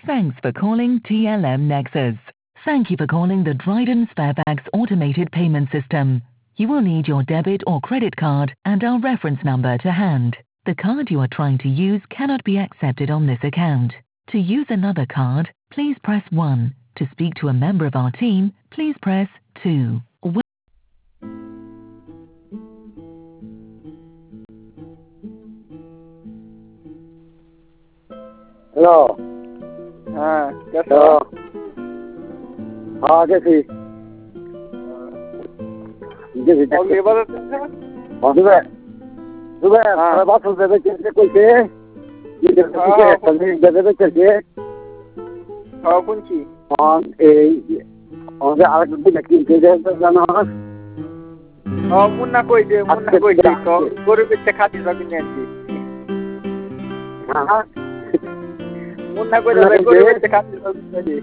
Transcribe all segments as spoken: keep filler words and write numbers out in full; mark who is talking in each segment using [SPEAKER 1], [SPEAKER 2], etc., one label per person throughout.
[SPEAKER 1] Thanks for calling T L M Nexus. Thank you for calling the Dryden Fairfax Automated Payment System. You will need your debit or credit card and our reference number to hand. The card you are trying to use cannot be accepted on this account. To use another card, please press one. To speak to a member of our team, please press two.
[SPEAKER 2] Hello.
[SPEAKER 3] हाँ कैसे
[SPEAKER 2] Hello.
[SPEAKER 3] हो?
[SPEAKER 2] हाँ कैसी कैसी
[SPEAKER 3] और labour रहते हैं?
[SPEAKER 2] हाँ सुबह सुबह
[SPEAKER 3] हाँ।
[SPEAKER 2] थोड़ा बात सुन रहे थे कैसे कोई से ये जैसे
[SPEAKER 3] हाँ,
[SPEAKER 2] कुछ
[SPEAKER 3] हाँ।
[SPEAKER 2] तंदरी जैसे तो कैसे
[SPEAKER 3] हाँ कौन सी?
[SPEAKER 2] हाँ ए और जो आगे भी लगी थे जैसे जाना है
[SPEAKER 3] हाँ मुन्ना कोई दे मुन्ना
[SPEAKER 2] अच्छा,
[SPEAKER 3] कोई दे
[SPEAKER 2] अच्छा।
[SPEAKER 3] तो गोरे बच्चे खाती सब नहीं आती
[SPEAKER 2] हाँ
[SPEAKER 3] मुन्ना कोई
[SPEAKER 2] मुन्ना
[SPEAKER 3] दे
[SPEAKER 2] कोई
[SPEAKER 3] गोरे
[SPEAKER 2] दे।
[SPEAKER 3] बच्चे खाती सब नहीं आती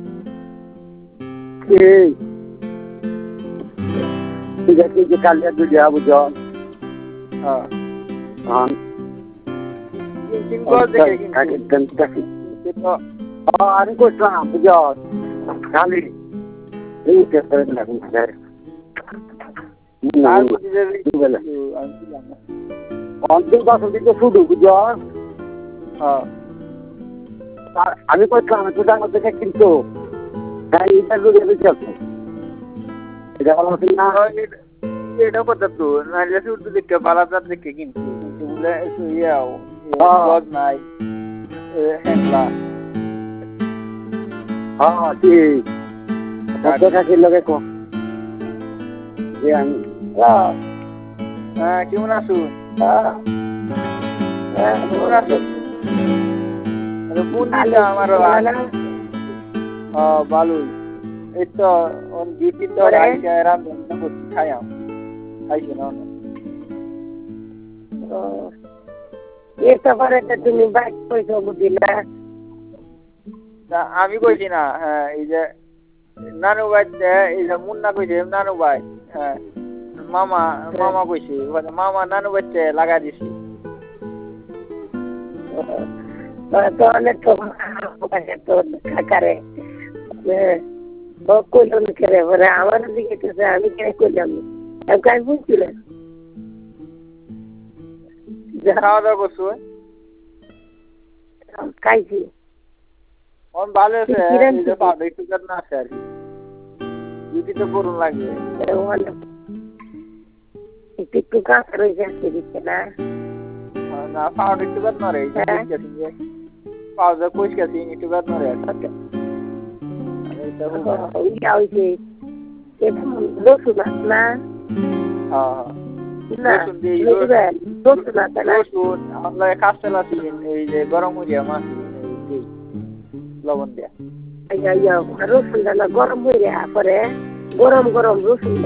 [SPEAKER 2] ए ठीक है कि कल या दूसरा बुझो
[SPEAKER 3] हाँ
[SPEAKER 2] हाँ
[SPEAKER 3] किन किन को देखे किन
[SPEAKER 2] आगे
[SPEAKER 3] किन
[SPEAKER 2] तंत्री
[SPEAKER 3] तो
[SPEAKER 2] हाँ आने को सुना बुझो खाली ये कैसे लगूं है
[SPEAKER 3] तार को दे दे
[SPEAKER 2] Gimana?
[SPEAKER 3] हाँ
[SPEAKER 2] Untuk masuk itu sudah bujar. Kami kau kan sudah masuk ke situ. Saya itu juga bisa. Tidak kalau sih
[SPEAKER 3] এটা কথা তো নাইলে শুধু দেখতে পালাটা দেখে কিন্তু বলে ইয়াও
[SPEAKER 2] হ্যাঁ।
[SPEAKER 3] গদ নাই হ্যাংলা
[SPEAKER 2] ah si. Ada kasih lagi kok. Yang ah
[SPEAKER 3] হ্যাঁ কেমন আছো
[SPEAKER 2] ah
[SPEAKER 3] কেমন আছো আরে কোন দিনটা আমার হ্যাঁ ভালোই এই তো অন ডিউটি তো আইসা রান্না করছি খাইয়াম খাইছি না
[SPEAKER 4] এটা পরে তো তুমি বাইক পয়সা বুঝিলা
[SPEAKER 3] না আমি কইছি না হ্যাঁ এই যে নানু ভাই এই যে মুন্না কইছে নানু ভাই হ্যাঁ মামা মামা কইছে ওখানে মামা নানু বাচ্চা লাগা দিছি
[SPEAKER 4] তো অনেক তো তো করে বকুল করে ওরা আমার দিকে তো আমি কেন করলাম আমি কাজ বুঝছিলাম
[SPEAKER 3] খাওয়া দাওয়া করছো
[SPEAKER 4] খাইছি
[SPEAKER 3] অন ভালো আছে
[SPEAKER 4] কি রান্না
[SPEAKER 3] এই যে পাউডার একটু না আছে আর কি ডিউটি তো করুন লাগে
[SPEAKER 4] একটু কাজ রয়েছে আজকে দিচ্ছে না
[SPEAKER 3] না পাউডার একটু না রে
[SPEAKER 4] হ্যাঁ।
[SPEAKER 3] পাউডার কইস গেছি একটু না রে
[SPEAKER 4] ইয়া হয়েছে রসুন আছে না
[SPEAKER 3] হ্যাঁ
[SPEAKER 4] না
[SPEAKER 3] রসুন দিয়ে
[SPEAKER 4] রসুন আছে না
[SPEAKER 3] রসুন আমরা কাস্টেল আছে এই যে গরম হইয়া মাছ এই লবণ দিয়া
[SPEAKER 4] ইয়া ইয়া রসুন গরম হয়ে পরে গরম গরম রসুন